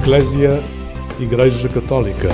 Eclésia, Igreja Católica.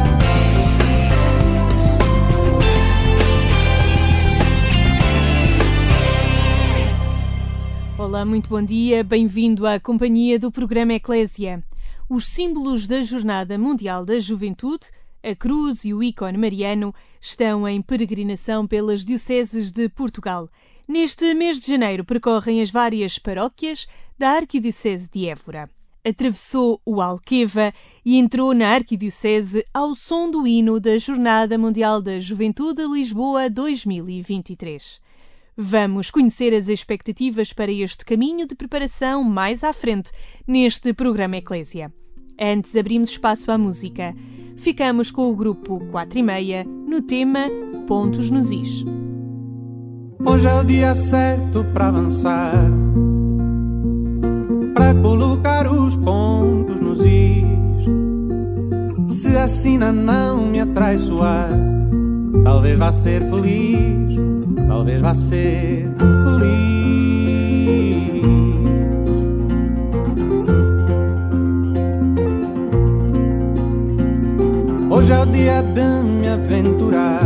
Olá, muito bom dia, bem-vindo à companhia do programa Eclésia. Os símbolos da Jornada Mundial da Juventude, a cruz e o ícone mariano, estão em peregrinação pelas dioceses de Portugal. Neste mês de janeiro percorrem as várias paróquias da Arquidiocese de Évora. Atravessou o Alqueva e entrou na Arquidiocese ao som do hino da Jornada Mundial da Juventude Lisboa 2023. Vamos conhecer as expectativas para este caminho de preparação mais à frente neste programa Eclésia. Antes abrimos espaço à música. Ficamos com o grupo 4:30 no tema Pontos nos Is. Hoje é o dia certo para avançar, para colocar os pontos nos is. Se a sina não me atraiçoar, talvez vá ser feliz, talvez vá ser feliz. Hoje é o dia de me aventurar,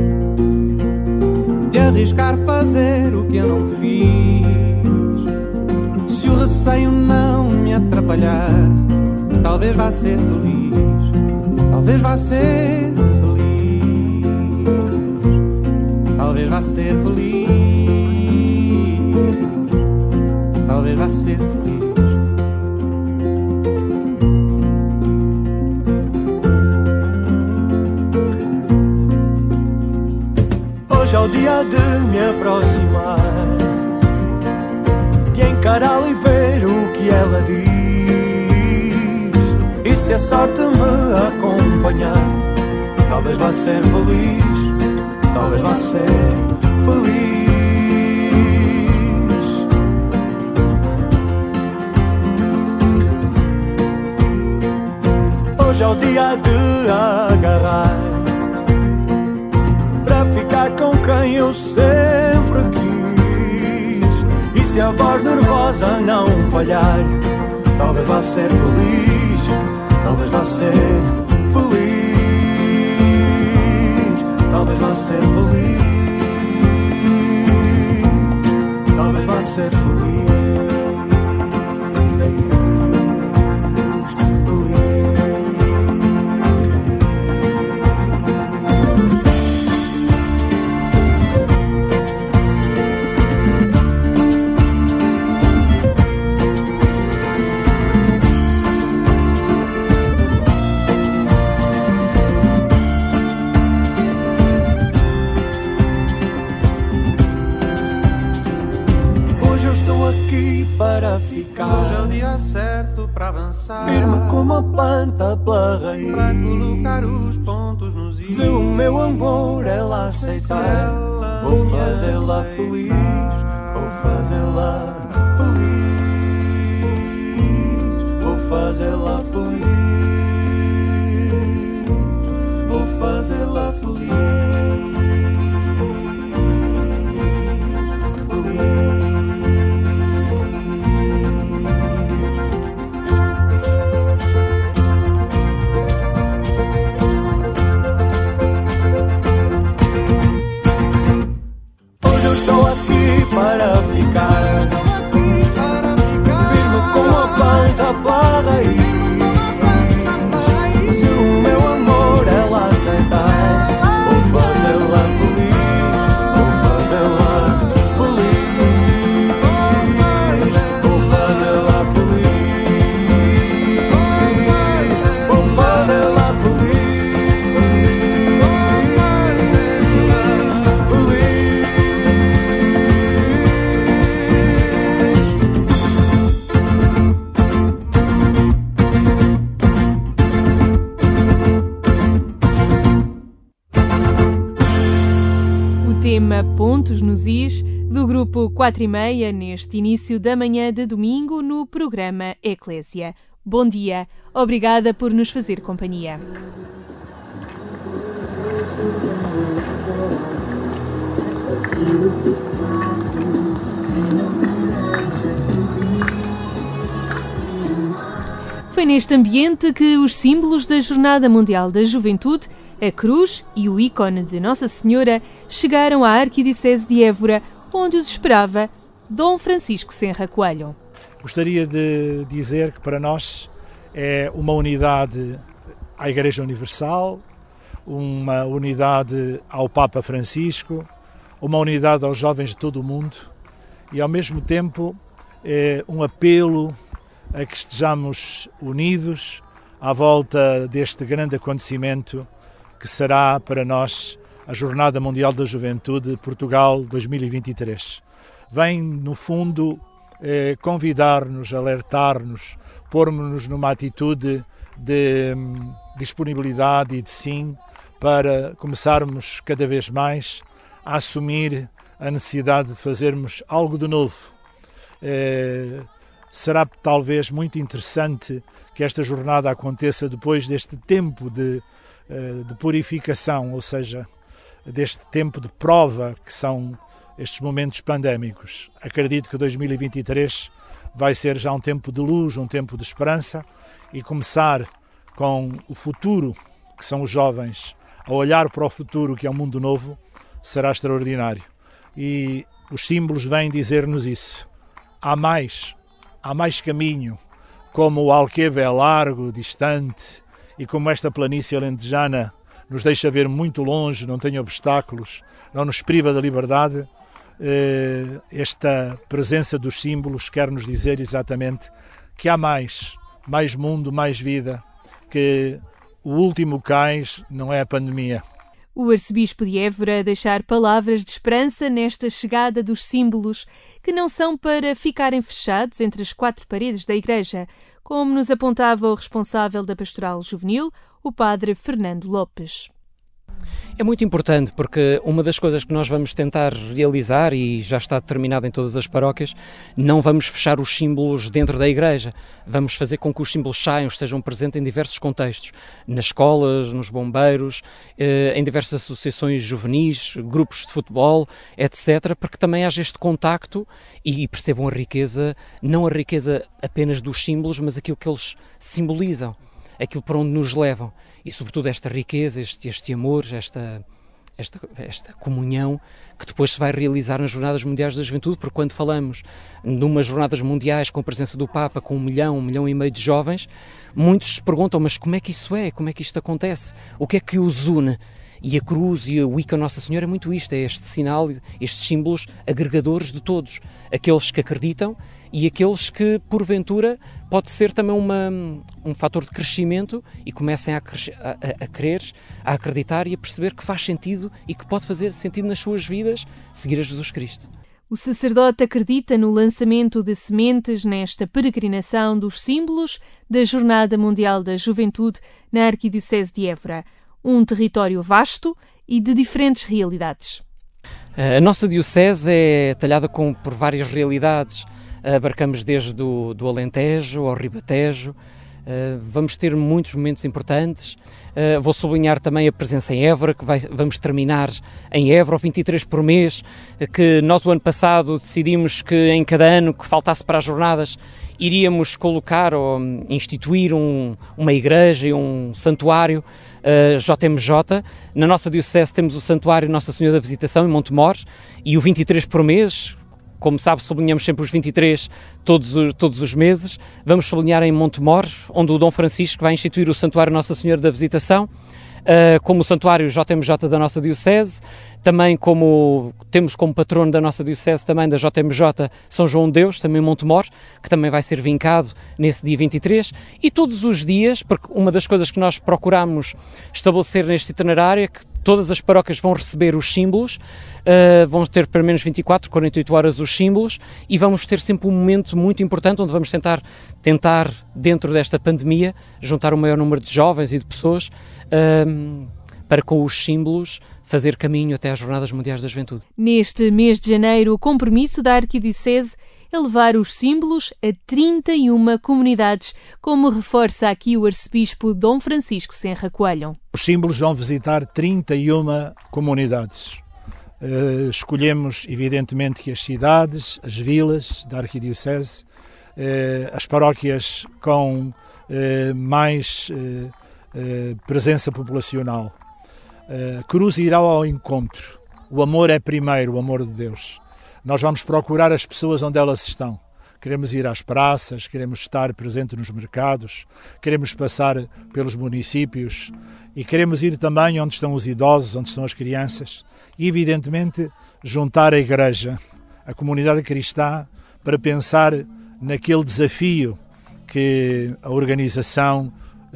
de arriscar fazer o que eu não fiz. Se o receio não me atrapalhar, talvez vá ser feliz, talvez vá ser feliz, talvez vá ser feliz, talvez vá ser feliz. Hoje é o dia de me aproximar, de encará-la e ver o que ela diz. E se a sorte me acompanhar, talvez vá ser feliz, talvez vá ser feliz. Hoje é o dia de agarrar, para ficar com quem eu sempre quis. E se a voz nervosa não falhar, talvez vá ser feliz, talvez vá ser feliz, talvez vá ser feliz, talvez vá ser feliz. Para ficar, hoje é o dia certo para avançar, firme como a planta pela raiz, para colocar os pontos nos is. Se o meu amor ela aceitar, vou fazê-la feliz, vou fazê-la feliz, vou fazê-la feliz, vou fazê-la feliz. Para ficar, firme como a planta pela raiz. Se o meu amor ela aceitar, vou fazê-la feliz, vou fazê-la feliz, vou fazê-la feliz, vou fazê-la feliz. Tema Pontos nos Is, do grupo 4:30, neste início da manhã de domingo no programa Eclésia. Bom dia, obrigada por nos fazer companhia. Foi neste ambiente que os símbolos da Jornada Mundial da Juventude, a cruz e o ícone de Nossa Senhora, chegaram à Arquidiocese de Évora, onde os esperava Dom Francisco Senra Coelho. Gostaria de dizer que para nós é uma unidade à Igreja Universal, uma unidade ao Papa Francisco, uma unidade aos jovens de todo o mundo e, ao mesmo tempo, é um apelo a que estejamos unidos à volta deste grande acontecimento que será para nós a Jornada Mundial da Juventude Portugal 2023. Vem, no fundo, convidar-nos, alertar-nos, pôr-nos numa atitude de disponibilidade e de sim para começarmos cada vez mais a assumir a necessidade de fazermos algo de novo. Será talvez muito interessante que esta jornada aconteça depois deste tempo de purificação, ou seja, deste tempo de prova que são estes momentos pandémicos. Acredito que 2023 vai ser já um tempo de luz, um tempo de esperança, e começar com o futuro, que são os jovens, a olhar para o futuro, que é um mundo novo, será extraordinário. E os símbolos vêm dizer-nos isso. Há mais caminho, como o Alqueva é largo, distante, e como esta planície alentejana nos deixa ver muito longe, não tem obstáculos, não nos priva da liberdade. Esta presença dos símbolos quer nos dizer exatamente que há mais mundo, mais vida, que o último cais não é a pandemia. O arcebispo de Évora a deixar palavras de esperança nesta chegada dos símbolos, que não são para ficarem fechados entre as quatro paredes da igreja, como nos apontava o responsável da Pastoral Juvenil, o padre Fernando Lopes. É muito importante porque uma das coisas que nós vamos tentar realizar, e já está determinado em todas as paróquias, não vamos fechar os símbolos dentro da igreja. Vamos fazer com que os símbolos saiam, estejam presentes em diversos contextos, nas escolas, nos bombeiros, em diversas associações juvenis, grupos de futebol, etc., para que também haja este contacto e percebam a riqueza, não a riqueza apenas dos símbolos, mas aquilo que eles simbolizam, aquilo para onde nos levam. E, sobretudo, esta riqueza, este amor, esta comunhão que depois se vai realizar nas Jornadas Mundiais da Juventude, porque quando falamos numas Jornadas Mundiais com a presença do Papa, com 1 milhão e meio de jovens, muitos se perguntam, mas como é que isso é? Como é que isto acontece? O que é que os une? E a cruz e o ícone Nossa Senhora é muito isto, é este sinal, estes símbolos agregadores de todos, aqueles que acreditam e aqueles que, porventura, pode ser também um fator de crescimento e comecem a querer, a acreditar e a perceber que faz sentido e que pode fazer sentido nas suas vidas seguir a Jesus Cristo. O sacerdote acredita no lançamento de sementes nesta peregrinação dos símbolos da Jornada Mundial da Juventude na Arquidiocese de Évora, um território vasto e de diferentes realidades. A nossa diocese é talhada por várias realidades. Abarcamos desde do Alentejo ao Ribatejo. Vamos ter muitos momentos importantes. Vou sublinhar também a presença em Évora, que vamos terminar em Évora, 23 por mês, que nós o ano passado decidimos que em cada ano que faltasse para as jornadas iríamos colocar ou instituir uma igreja e um santuário JMJ. Na nossa diocese temos o Santuário Nossa Senhora da Visitação em Montemor e o 23 por mês. Como sabe, sublinhamos sempre os 23 todos os meses. Vamos sublinhar em Montemor, onde o Dom Francisco vai instituir o Santuário Nossa Senhora da Visitação, como o Santuário JMJ da nossa Diocese, também temos como patrono da nossa Diocese, também da JMJ, São João de Deus, também em Montemor, que também vai ser vincado nesse dia 23, e todos os dias, porque uma das coisas que nós procuramos estabelecer neste itinerário é que todas as paróquias vão receber os símbolos, vão ter pelo menos 24, 48 horas os símbolos, e vamos ter sempre um momento muito importante onde vamos tentar dentro desta pandemia, juntar o maior número de jovens e de pessoas para com os símbolos fazer caminho até às Jornadas Mundiais da Juventude. Neste mês de janeiro, o compromisso da Arquidiocese é levar os símbolos a 31 comunidades, como reforça aqui o arcebispo Dom Francisco Senra Coelho. Os símbolos vão visitar 31 comunidades. Escolhemos, evidentemente, que as cidades, as vilas da Arquidiocese as paróquias com mais presença populacional. A cruz irá ao encontro. O amor é primeiro, o amor de Deus. Nós vamos procurar as pessoas onde elas estão. Queremos ir às praças, queremos estar presente nos mercados, queremos passar pelos municípios e queremos ir também onde estão os idosos, onde estão as crianças e, evidentemente, juntar a Igreja, a comunidade cristã, para pensar naquele desafio que a Organização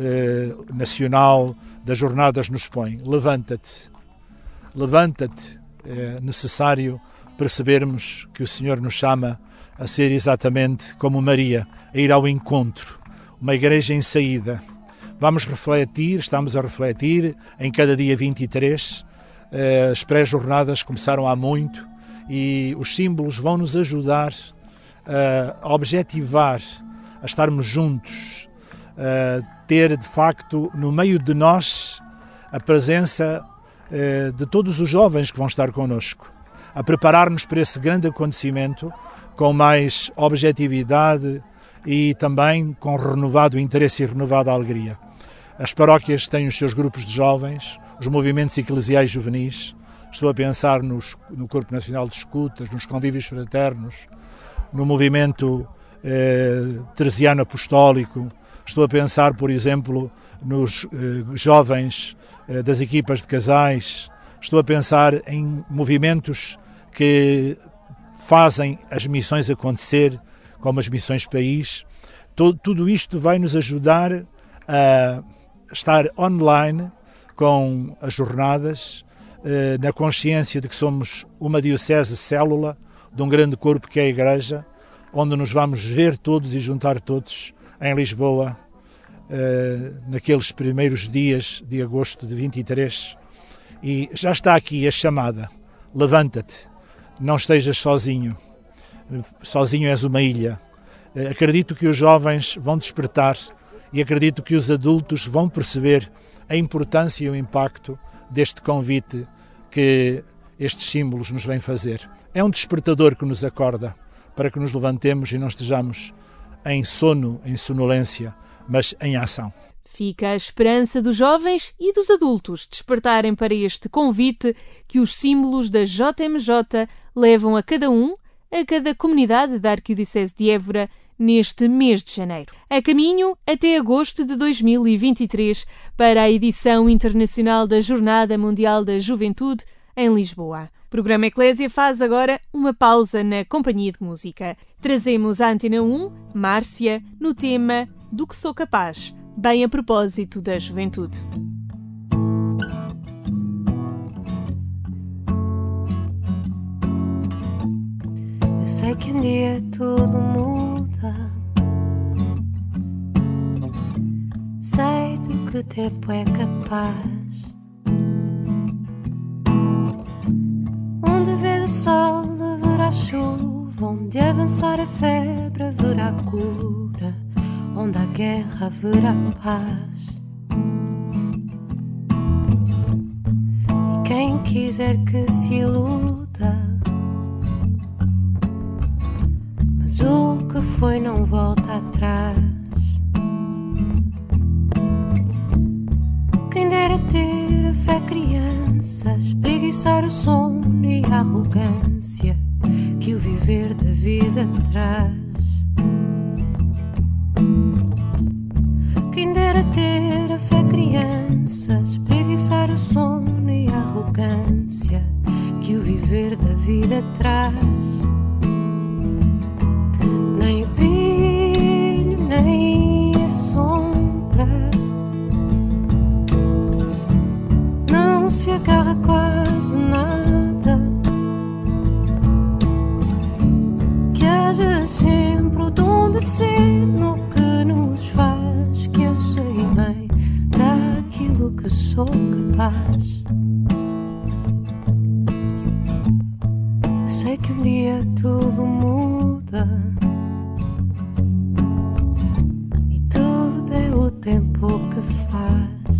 Nacional das Jornadas nos põe. Levanta-te, levanta-te. É necessário percebermos que o Senhor nos chama a ser exatamente como Maria, a ir ao encontro, uma igreja em saída. Vamos refletir, estamos a refletir em cada dia 23, as pré-jornadas começaram há muito e os símbolos vão nos ajudar a objetivar, a estarmos juntos, a ter de facto no meio de nós a presença de todos os jovens que vão estar connosco, a preparar-nos para esse grande acontecimento com mais objetividade e também com renovado interesse e renovada alegria. As paróquias têm os seus grupos de jovens, os movimentos eclesiais juvenis. Estou a pensar no Corpo Nacional de Escutas, nos convívios fraternos, no movimento teresiano apostólico. Estou a pensar, por exemplo, nos jovens das equipas de casais. Estou a pensar em movimentos que fazem as missões acontecer, como as missões país. Tudo isto vai nos ajudar a estar online com as jornadas, na consciência de que somos uma diocese célula de um grande corpo que é a Igreja, onde nos vamos ver todos e juntar todos em Lisboa, naqueles primeiros dias de agosto de 23. E já está aqui a chamada. Levanta-te. Não estejas sozinho. Sozinho és uma ilha. Acredito que os jovens vão despertar e acredito que os adultos vão perceber a importância e o impacto deste convite que estes símbolos nos vêm fazer. É um despertador que nos acorda para que nos levantemos e não estejamos em sono, em sonolência, mas em ação. Fica a esperança dos jovens e dos adultos despertarem para este convite que os símbolos da JMJ levam a cada comunidade da Arquidiocese de Évora neste mês de janeiro. A caminho até agosto de 2023 para a edição internacional da Jornada Mundial da Juventude em Lisboa. O programa Eclésia faz agora uma pausa na companhia de música. Trazemos à Antena 1, Márcia, no tema Do que sou capaz, bem a propósito da juventude. Eu sei que um dia tudo muda, sei do que o tempo é capaz. Onde ver o sol haverá chuva, onde avançar a febre haverá cura, onde há guerra haverá paz. E quem quiser que se iluda, mas o que foi não volta atrás. Quem dera ter a fé criança, espreguiçar o sono e a arrogância que o viver da vida traz. Quem dera ter a fé criança, espreguiçar o sono e a arrogância que o viver da vida traz. Nem o brilho, nem a sombra não se agarra quase nada. Que haja sempre o dom de ser no que nos faz, que eu sei bem daquilo que sou capaz. Eu sei que um dia tudo muda e tudo é o tempo que faz.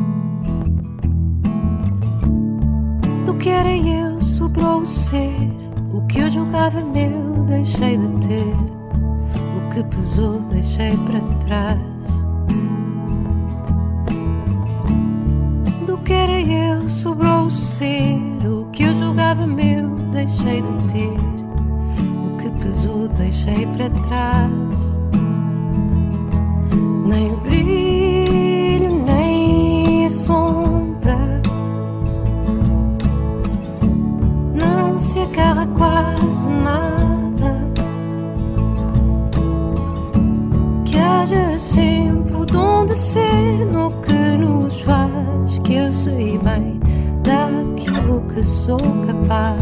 Do que era eu sobrou o ser, o que eu julgava meu deixei de ter. O que pesou deixei para trás. Do que era eu sobrou o ser, o que eu julgava meu deixei de ter, o que pesou deixei para trás. Nem o brilho, nem a sombra, não se agarra quase nada. Que haja sempre o dom de ser no que nos faz, que eu sei bem daquilo que sou capaz.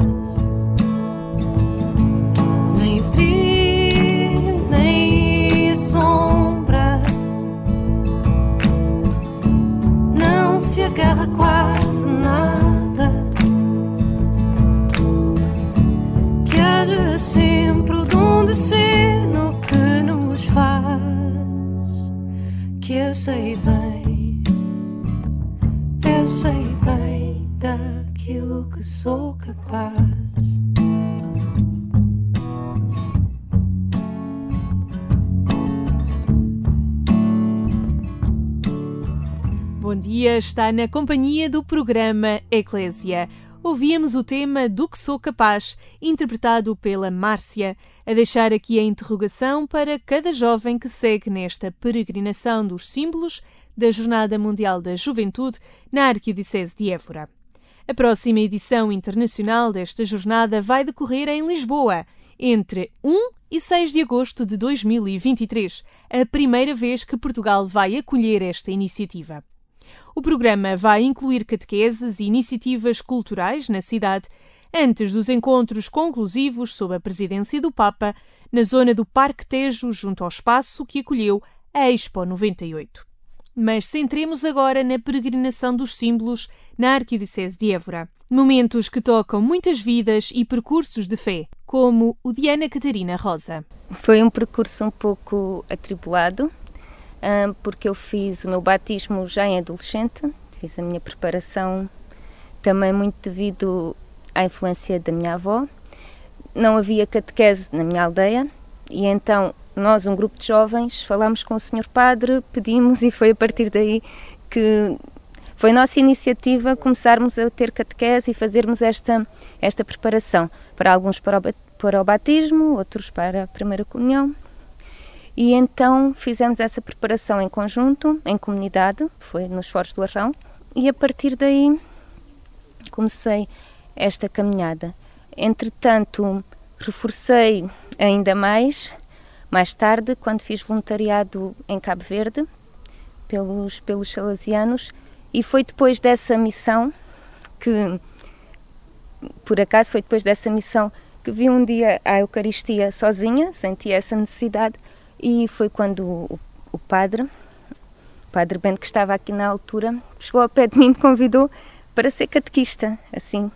Nem o brilho, nem a sombra, não se agarra quase nada. Que haja sempre o dom de ser no que nos faz, que eu sei bem daquilo que sou capaz. Bom dia, está na companhia do programa Eclésia. Ouvíamos o tema Do que Sou Capaz, interpretado pela Márcia, a deixar aqui a interrogação para cada jovem que segue nesta peregrinação dos símbolos da Jornada Mundial da Juventude na Arquidiocese de Évora. A próxima edição internacional desta jornada vai decorrer em Lisboa, entre 1 e 6 de agosto de 2023, a primeira vez que Portugal vai acolher esta iniciativa. O programa vai incluir catequeses e iniciativas culturais na cidade, antes dos encontros conclusivos sob a presidência do Papa, na zona do Parque Tejo, junto ao espaço que acolheu a Expo 98. Mas centremos agora na peregrinação dos símbolos na Arquidiocese de Évora. Momentos que tocam muitas vidas e percursos de fé, como o de Ana Catarina Rosa. Foi um percurso um pouco atribulado, porque eu fiz o meu batismo já em adolescente, fiz a minha preparação também muito devido à influência da minha avó. Não havia catequese na minha aldeia e então nós, um grupo de jovens, falámos com o Sr. Padre, pedimos e foi a partir daí que foi nossa iniciativa começarmos a ter catequese e fazermos esta preparação. Para alguns para o batismo, outros para a primeira comunhão. E então fizemos essa preparação em conjunto, em comunidade, foi nos Foros do Arrão, e a partir daí comecei esta caminhada. Entretanto, reforcei ainda mais tarde, quando fiz voluntariado em Cabo Verde, pelos salesianos, e foi depois dessa missão que, por acaso, foi depois dessa missão que vi um dia a Eucaristia sozinha, senti essa necessidade, e foi quando o Padre Bento, que estava aqui na altura, chegou ao pé de mim e me convidou para ser catequista, assim.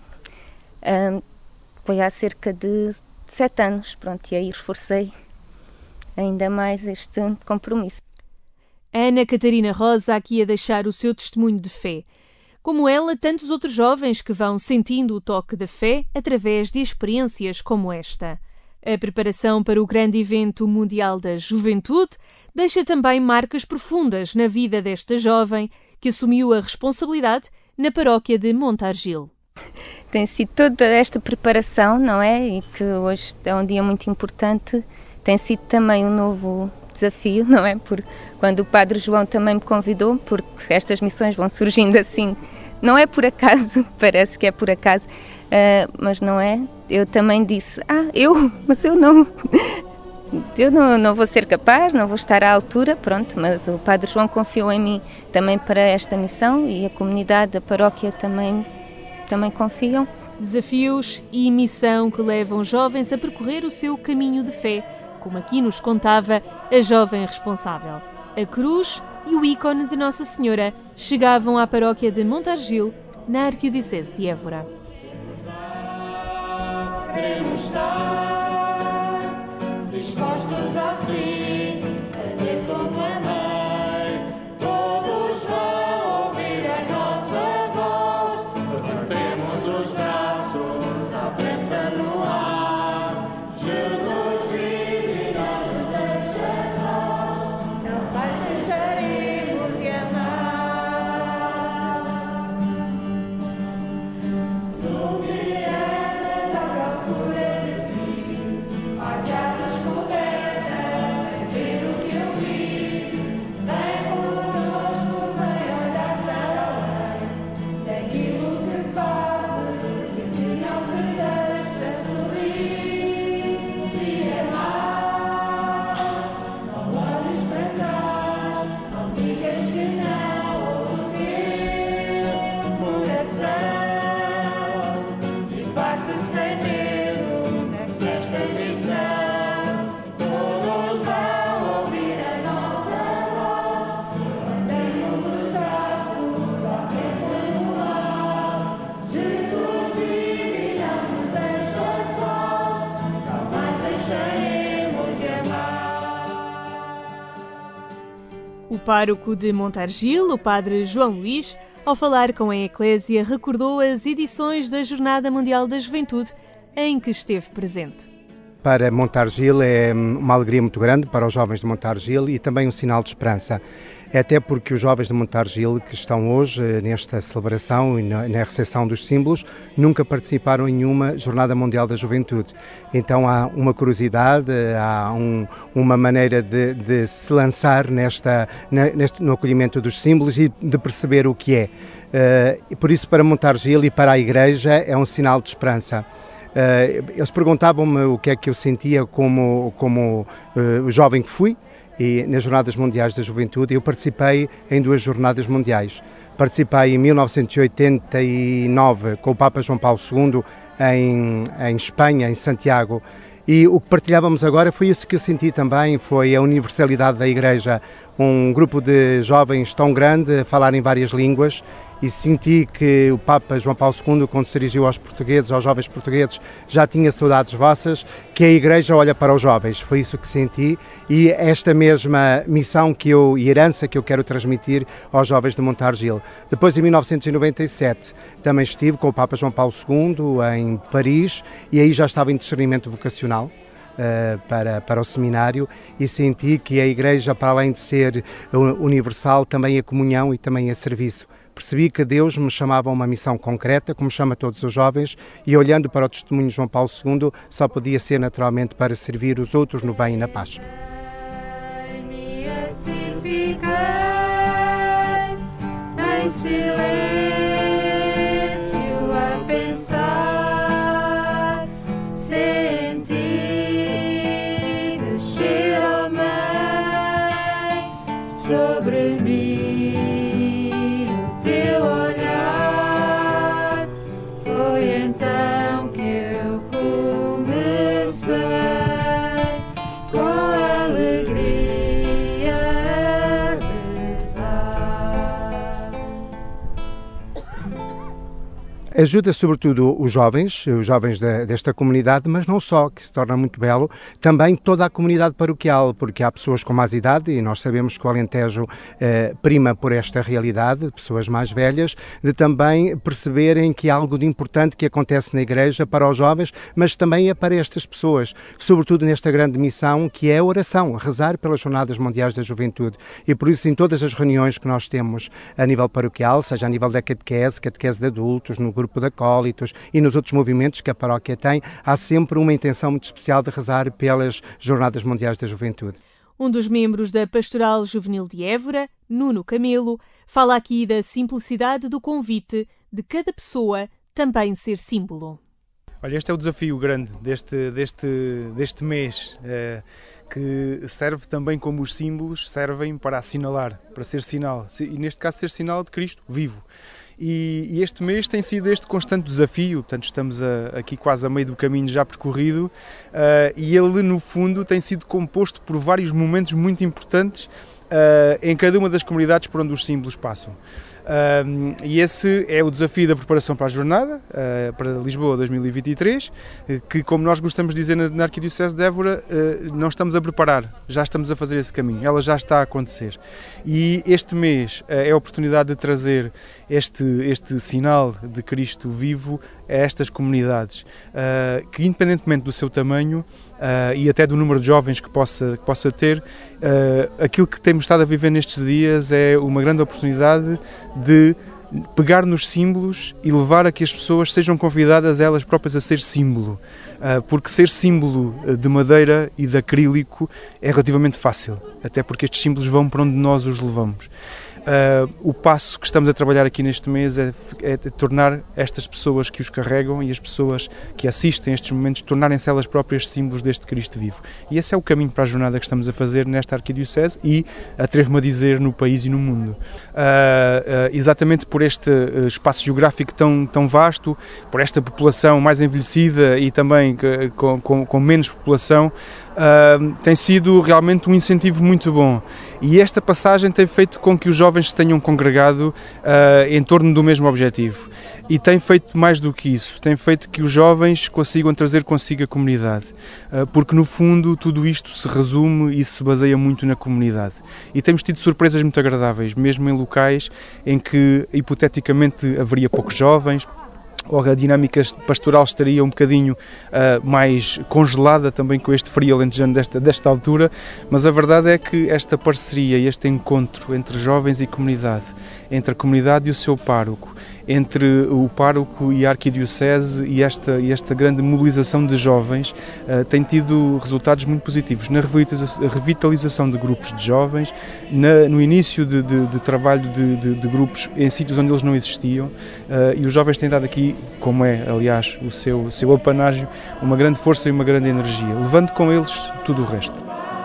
Foi há cerca de 7 anos, pronto, e aí reforcei ainda mais este compromisso. Ana Catarina Rosa aqui a deixar o seu testemunho de fé. Como ela, tantos outros jovens que vão sentindo o toque da fé através de experiências como esta. A preparação para o grande evento mundial da juventude deixa também marcas profundas na vida desta jovem que assumiu a responsabilidade na paróquia de Montargil. Tem sido toda esta preparação, não é? E que hoje é um dia muito importante. Tem sido também um novo desafio, não é? Quando o Padre João também me convidou, porque estas missões vão surgindo assim, não é por acaso, parece que é por acaso, mas não é. Eu também disse, mas eu não vou ser capaz, não vou estar à altura, pronto, mas o Padre João confiou em mim também para esta missão e a comunidade da paróquia também confiam. Desafios e missão que levam jovens a percorrer o seu caminho de fé, como aqui nos contava a jovem responsável. A cruz e o ícone de Nossa Senhora chegavam à paróquia de Montargil, na Arquidiocese de Évora. Queremos estar dispostos assim a ser como a mãe. Todos vão ouvir a nossa voz. Levantemos os braços à pressa no ar. Jesus vive e não nos deixará. pároco de Montargil, o padre João Luís, ao falar com a Eclésia, recordou as edições da Jornada Mundial da Juventude em que esteve presente. Para Montargil é uma alegria muito grande, para os jovens de Montargil, e também um sinal de esperança. Até porque os jovens de Montargil que estão hoje nesta celebração e na recepção dos símbolos nunca participaram em nenhuma Jornada Mundial da Juventude. Então há uma curiosidade, há uma maneira de se lançar no acolhimento dos símbolos e de perceber o que é. E por isso, para Montargil e para a Igreja, é um sinal de esperança. Eles perguntavam-me o que é que eu sentia como jovem que fui. E nas Jornadas Mundiais da Juventude eu participei em 2 Jornadas Mundiais. Participei em 1989 com o Papa João Paulo II em Espanha, em Santiago. E o que partilhávamos agora foi isso que eu senti também, foi a universalidade da Igreja. Um grupo de jovens tão grande a falar em várias línguas, e senti que o Papa João Paulo II, quando se dirigiu aos portugueses, aos jovens portugueses, já tinha saudades vossas, que a Igreja olha para os jovens. Foi isso que senti, e esta mesma missão e herança que eu quero transmitir aos jovens de Montargil. Depois, em 1997, também estive com o Papa João Paulo II em Paris, e aí já estava em discernimento vocacional para o seminário, e senti que a Igreja, para além de ser universal, também é comunhão e também é serviço. Percebi que Deus me chamava a uma missão concreta, como chama todos os jovens, e olhando para o testemunho de João Paulo II, só podia ser naturalmente para servir os outros no bem e na paz. Em silêncio a pensar, senti descer a mãe sobre mim. Ajuda sobretudo os jovens desta comunidade, mas não só, que se torna muito belo, também toda a comunidade paroquial, porque há pessoas com mais idade, e nós sabemos que o Alentejo prima por esta realidade, pessoas mais velhas, de também perceberem que há algo de importante que acontece na Igreja para os jovens, mas também é para estas pessoas, sobretudo nesta grande missão que é a oração, rezar pelas Jornadas Mundiais da Juventude. E por isso, em todas as reuniões que nós temos a nível paroquial, seja a nível da catequese de adultos, no grupo de acólitos e nos outros movimentos que a paróquia tem, há sempre uma intenção muito especial de rezar pelas Jornadas Mundiais da Juventude. Um dos membros da Pastoral Juvenil de Évora, Nuno Camelo, fala aqui da simplicidade do convite de cada pessoa também ser símbolo. Olha, este é o desafio grande deste mês, que serve também como os símbolos servem para assinalar, para ser sinal, e neste caso ser sinal de Cristo vivo. E este mês tem sido este constante desafio, portanto estamos aqui quase a meio do caminho já percorrido, e ele no fundo tem sido composto por vários momentos muito importantes em cada uma das comunidades por onde os símbolos passam. E esse é o desafio da preparação para a jornada, para Lisboa 2023, que, como nós gostamos de dizer na Arquidiocese de Évora, não estamos a preparar, já estamos a fazer esse caminho, ela já está a acontecer. E este mês é a oportunidade de trazer este sinal de Cristo vivo a estas comunidades, que independentemente do seu tamanho e até do número de jovens que possa ter, aquilo que temos estado a viver nestes dias é uma grande oportunidade de pegar nos símbolos e levar a que as pessoas sejam convidadas elas próprias a ser símbolo, porque ser símbolo de madeira e de acrílico é relativamente fácil, até porque estes símbolos vão para onde nós os levamos. O passo que estamos a trabalhar aqui neste mês é tornar estas pessoas que os carregam e as pessoas que assistem a estes momentos, tornarem-se elas próprias símbolos deste Cristo vivo. E esse é o caminho para a jornada que estamos a fazer nesta Arquidiocese e, atrevo-me a dizer, no país e no mundo. Exatamente por este espaço geográfico tão vasto, por esta população mais envelhecida e também com menos população, tem sido realmente um incentivo muito bom. E esta passagem tem feito com que os jovens se tenham congregado em torno do mesmo objetivo. E tem feito mais do que isso, tem feito que os jovens consigam trazer consigo a comunidade, porque no fundo tudo isto se resume e se baseia muito na comunidade. E temos tido surpresas muito agradáveis, mesmo em locais em que hipoteticamente haveria poucos jovens, ou a dinâmica pastoral estaria um bocadinho mais congelada também com este frio alentejano desta altura, mas a verdade é que esta parceria e este encontro entre jovens e comunidade, entre a comunidade e o seu pároco, entre o pároco e a arquidiocese e esta grande mobilização de jovens tem tido resultados muito positivos na revitalização de grupos de jovens, no início de trabalho de grupos em sítios onde eles não existiam, e os jovens têm dado aqui, como é aliás o seu apanágio, uma grande força e uma grande energia, levando com eles tudo o resto.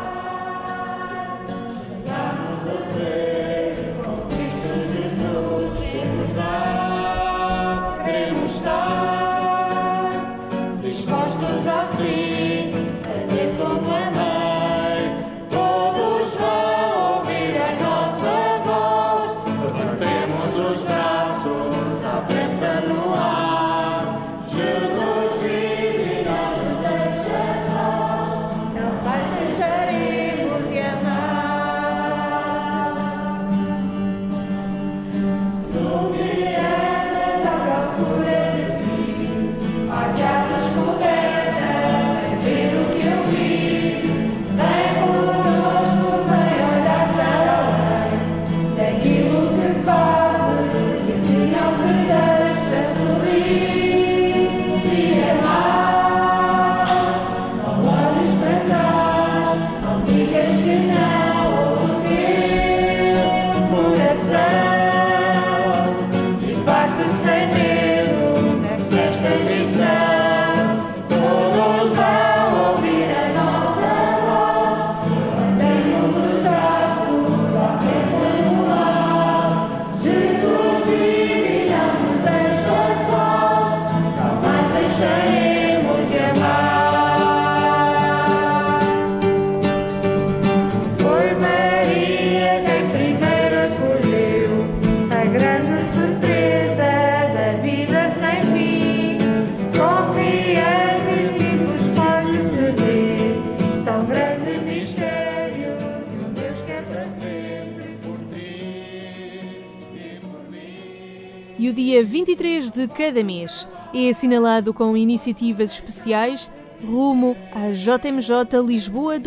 E o dia 23 de cada mês é assinalado com iniciativas especiais rumo à JMJ Lisboa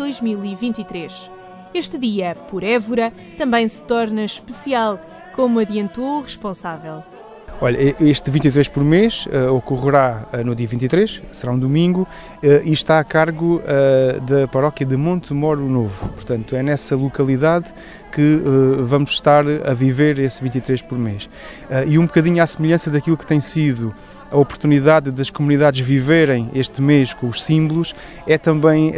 2023. Este dia, por Évora, também se torna especial, como adiantou o responsável. Olha, este 23 por mês ocorrerá no dia 23, será um domingo, e está a cargo da paróquia de Monte Moro Novo. Portanto, é nessa localidade que vamos estar a viver esse 23 por mês. E um bocadinho à semelhança daquilo que tem sido a oportunidade das comunidades viverem este mês com os símbolos, é também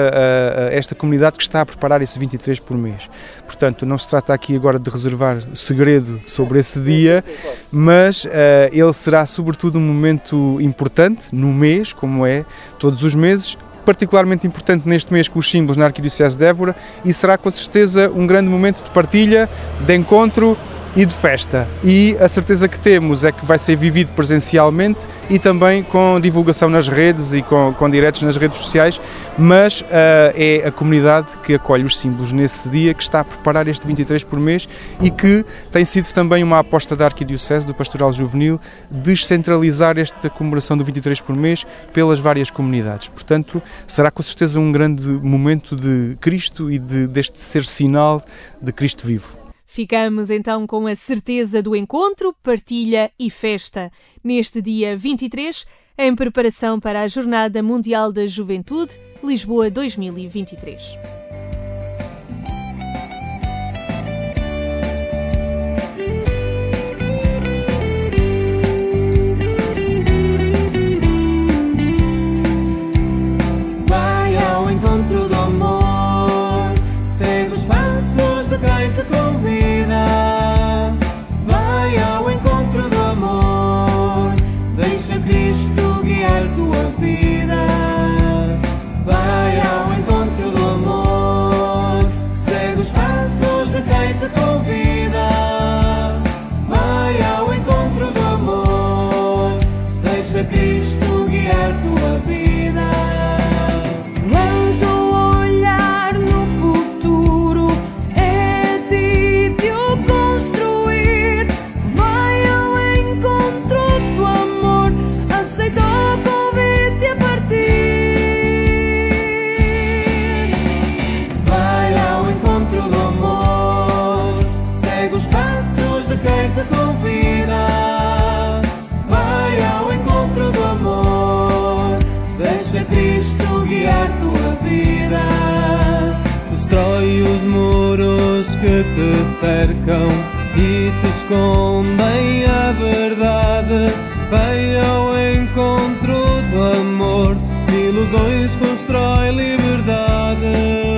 esta comunidade que está a preparar esse 23 por mês. Portanto, não se trata aqui agora de reservar segredo sobre esse dia, mas ele será sobretudo um momento importante no mês, como é todos os meses, particularmente importante neste mês com os símbolos na Arquidiocese de Évora, e será com certeza um grande momento de partilha, de encontro e de festa. E a certeza que temos é que vai ser vivido presencialmente e também com divulgação nas redes e com diretos nas redes sociais, mas é a comunidade que acolhe os símbolos nesse dia que está a preparar este 23 por mês e que tem sido também uma aposta da Arquidiocese, do Pastoral Juvenil, descentralizar esta comemoração do 23 por mês pelas várias comunidades. Portanto, será com certeza um grande momento de Cristo e deste ser sinal de Cristo vivo. Ficamos então com a certeza do encontro, partilha e festa neste dia 23, em preparação para a Jornada Mundial da Juventude, Lisboa 2023. Vai ao encontro do amor, segue os passos de quem te convida. Vai ao encontro do amor, deixa Cristo guiar tua vida. Vai ao encontro Cristo guiar tua vida. Destrói os muros que te cercam e te escondem a verdade. Vem ao encontro do amor, ilusões constrói liberdade.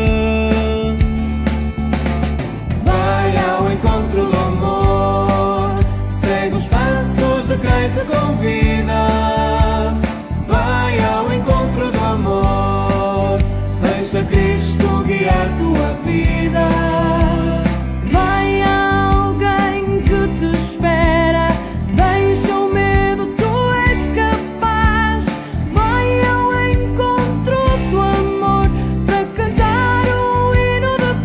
Vai ao encontro do amor, segue os passos de quem te convida. Vai ao encontro do amor, deixa Cristo guiar tua vida. Vai a alguém que te espera, deixa o medo, tu és capaz. Vai ao encontro do amor para cantar o hino de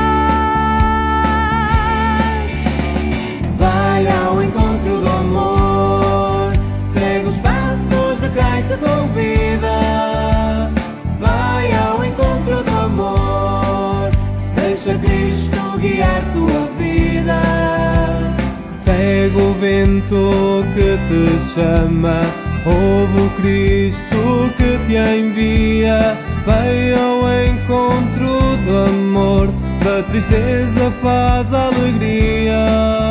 paz. Vai ao encontro do amor, segue os passos de quem te convida. Vai ao encontro do amor, deixa Cristo guiar tua vida. Segue o vento que te chama, ouve o Cristo que te envia. Vai ao encontro do amor, da tristeza faz alegria.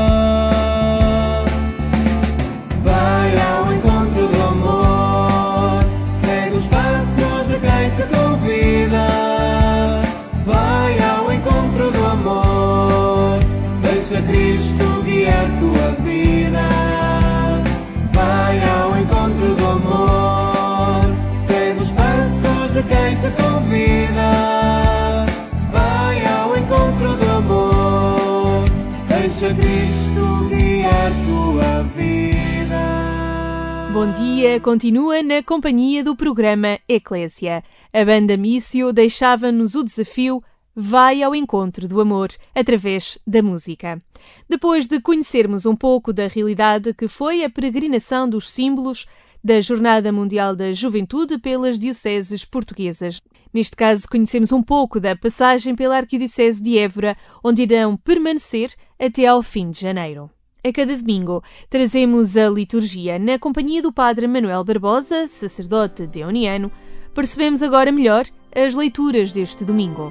Vai ao encontro do amor, segue os passos de quem te convida. Vai ao encontro do amor, deixa Cristo guiar tua vida. Vai ao encontro do amor, segue os passos de quem te convida. Vai ao encontro do amor, deixa Cristo guiar tua vida. Bom dia, continua na companhia do programa Eclésia. A banda Mício deixava-nos o desafio Vai ao encontro do amor, através da música. Depois de conhecermos um pouco da realidade que foi a peregrinação dos símbolos da Jornada Mundial da Juventude pelas dioceses portuguesas. Neste caso, conhecemos um pouco da passagem pela Arquidiocese de Évora, onde irão permanecer até ao fim de janeiro. A cada domingo, trazemos a liturgia na companhia do Padre Manuel Barbosa, sacerdote deoniano. Percebemos agora melhor as leituras deste domingo.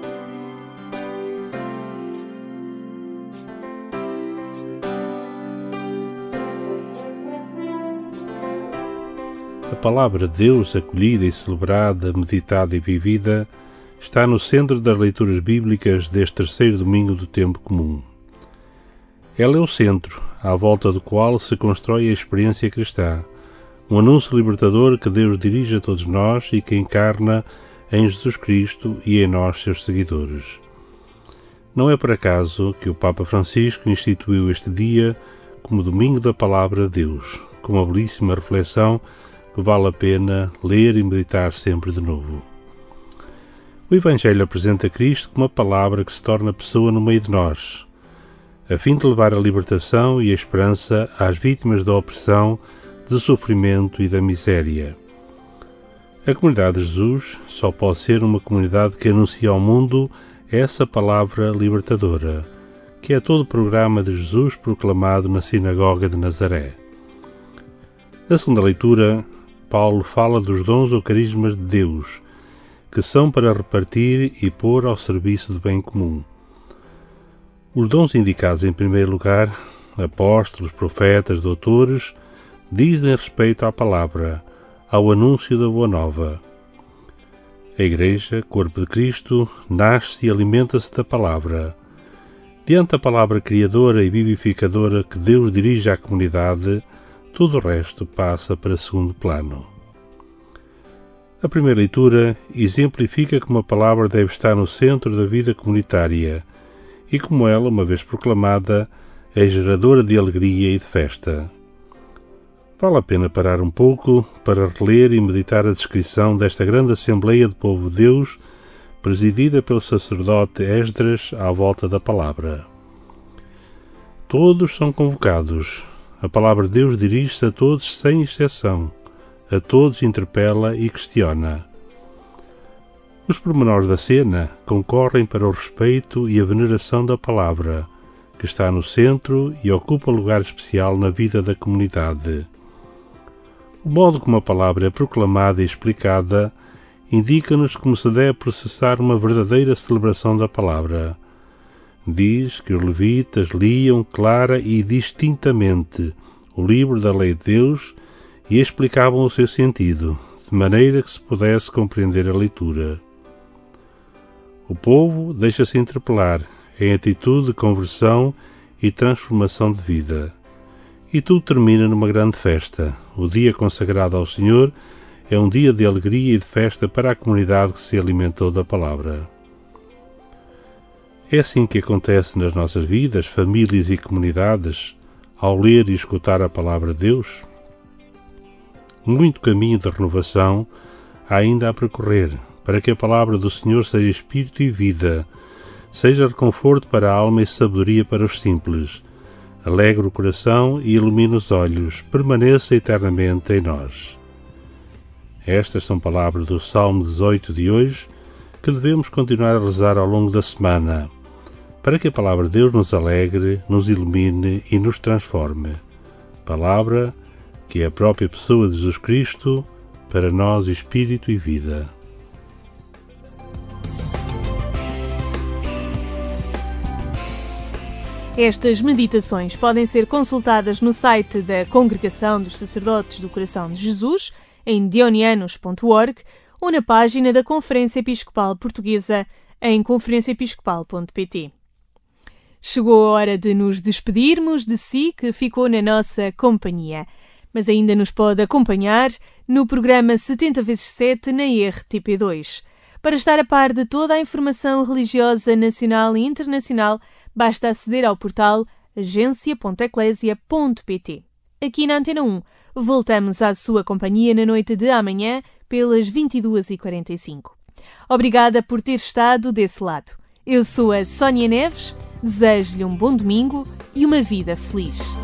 A palavra de Deus, acolhida e celebrada, meditada e vivida, está no centro das leituras bíblicas deste terceiro domingo do tempo comum. Ela é o centro, à volta do qual se constrói a experiência cristã, um anúncio libertador que Deus dirige a todos nós e que encarna em Jesus Cristo e em nós, seus seguidores. Não é por acaso que o Papa Francisco instituiu este dia como Domingo da Palavra de Deus, com uma belíssima reflexão que vale a pena ler e meditar sempre de novo. O Evangelho apresenta Cristo como uma palavra que se torna pessoa no meio de nós, a fim de levar a libertação e a esperança às vítimas da opressão, do sofrimento e da miséria. A comunidade de Jesus só pode ser uma comunidade que anuncia ao mundo essa palavra libertadora, que é todo o programa de Jesus proclamado na sinagoga de Nazaré. Na segunda leitura, Paulo fala dos dons ou carismas de Deus, que são para repartir e pôr ao serviço do bem comum. Os dons indicados em primeiro lugar, apóstolos, profetas, doutores, dizem respeito à palavra, ao anúncio da Boa Nova. A Igreja, corpo de Cristo, nasce e alimenta-se da palavra. Diante da palavra criadora e vivificadora que Deus dirige à comunidade, todo o resto passa para segundo plano. A primeira leitura exemplifica como a palavra deve estar no centro da vida comunitária e como ela, uma vez proclamada, é geradora de alegria e de festa. Vale a pena parar um pouco para reler e meditar a descrição desta grande Assembleia do Povo de Deus, presidida pelo sacerdote Esdras à volta da palavra. Todos são convocados. A palavra de Deus dirige-se a todos sem exceção. A todos interpela e questiona. Os pormenores da cena concorrem para o respeito e a veneração da palavra, que está no centro e ocupa lugar especial na vida da comunidade. O modo como a palavra é proclamada e explicada indica-nos como se deve processar uma verdadeira celebração da palavra. Diz que os levitas liam clara e distintamente o livro da lei de Deus e explicavam o seu sentido, de maneira que se pudesse compreender a leitura. O povo deixa-se interpelar em atitude de conversão e transformação de vida. E tudo termina numa grande festa. O dia consagrado ao Senhor é um dia de alegria e de festa para a comunidade que se alimentou da palavra. É assim que acontece nas nossas vidas, famílias e comunidades, ao ler e escutar a palavra de Deus? Muito caminho de renovação há ainda a percorrer, para que a palavra do Senhor seja espírito e vida, seja reconforto para a alma e sabedoria para os simples, alegre o coração e ilumine os olhos, permaneça eternamente em nós. Estas são palavras do Salmo 18 de hoje, que devemos continuar a rezar ao longo da semana, para que a palavra de Deus nos alegre, nos ilumine e nos transforme. Palavra que é a própria pessoa de Jesus Cristo, para nós espírito e vida. Estas meditações podem ser consultadas no site da Congregação dos Sacerdotes do Coração de Jesus, em dionianos.org, ou na página da Conferência Episcopal Portuguesa, em conferenciaepiscopal.pt. Chegou a hora de nos despedirmos de si, que ficou na nossa companhia, mas ainda nos pode acompanhar no programa 70x7 na RTP2. Para estar a par de toda a informação religiosa nacional e internacional, basta aceder ao portal agencia.eclesia.pt. Aqui na Antena 1, voltamos à sua companhia na noite de amanhã, pelas 22h45. Obrigada por ter estado desse lado. Eu sou a Sónia Neves, desejo-lhe um bom domingo e uma vida feliz.